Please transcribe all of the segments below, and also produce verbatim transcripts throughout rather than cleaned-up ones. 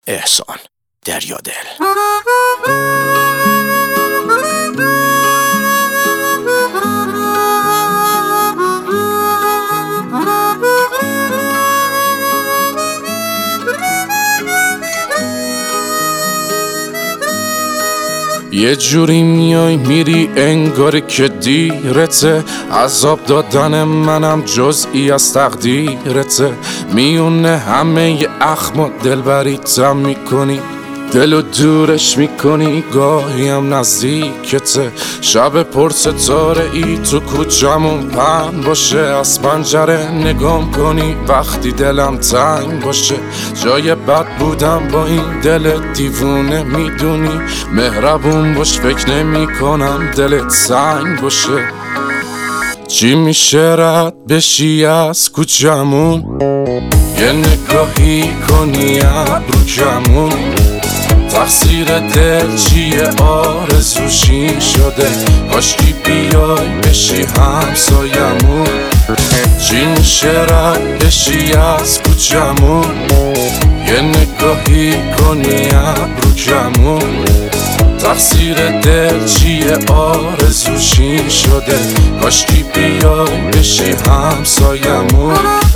احسان دریادل. یه جوری میای میری انگار که دیرته، عذاب دادن منم جزئی از تقدیرته. میونه همه ی اخم و دلبریتم میکنی، دلو دورش میکنی، گاهی هم نزدیکته. شب پر ستاره ای تو کوچمون پهن باشه، از پنجره نگام کنی وقتی دلم تنگ باشه. جای بد بودم با این دل دیوونه، میدونی مهربون باش، فکر نمی کنم دلت سنگ باشه. چی میشه رد بشی از کوچمون، یه نگاهی کنی ابرو کمون. تقصیر دل چیه آرزوشی شده، کاشکی بیای بشی همسایمون. چی میشه رد بشی از کوچمون، یه نگاهی کنی ابرو کمون. تقصیر دل چیه آرزوشی شده، کاشکی بیای بشی همسایمون.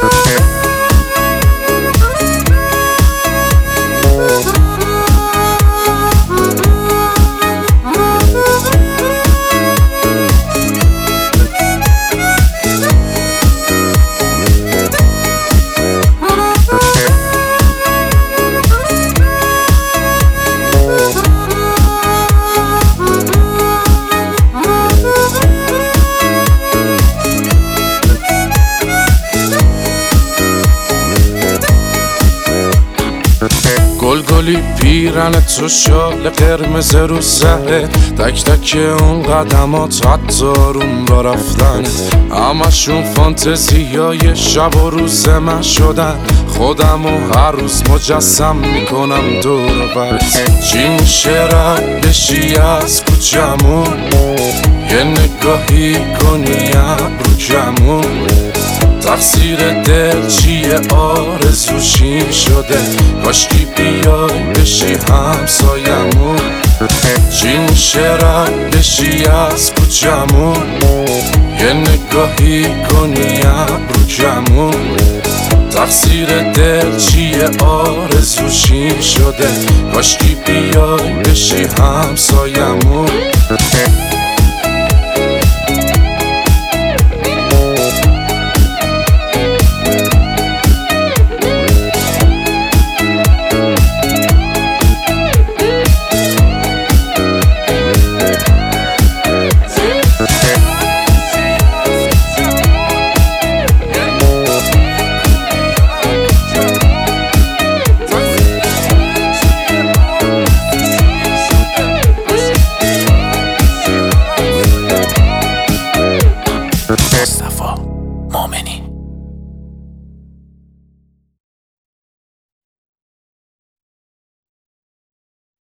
گلگلی پیرن تو شال قرمز رو سرت، تک تک اون قدمات حتی روم با رفتن، همشون فانتزیای شب و روز من شدن. خودم و هر روز مجسم میکنم دور و بر. چی میشه رد بشی از کوچمون، یه نگاهی کنی ابرو کمون. تقصیر دل چیه آرزوشی شده، کاشکی بیای بشی همسایمون. چی میشه رد بشی از کوچمون، یه نگاهی کنی ابرو کمون. تقصیر دل چیه آرزوشی شده، کاشکی بیای بشی همسایمون. مصطفی مؤمنی.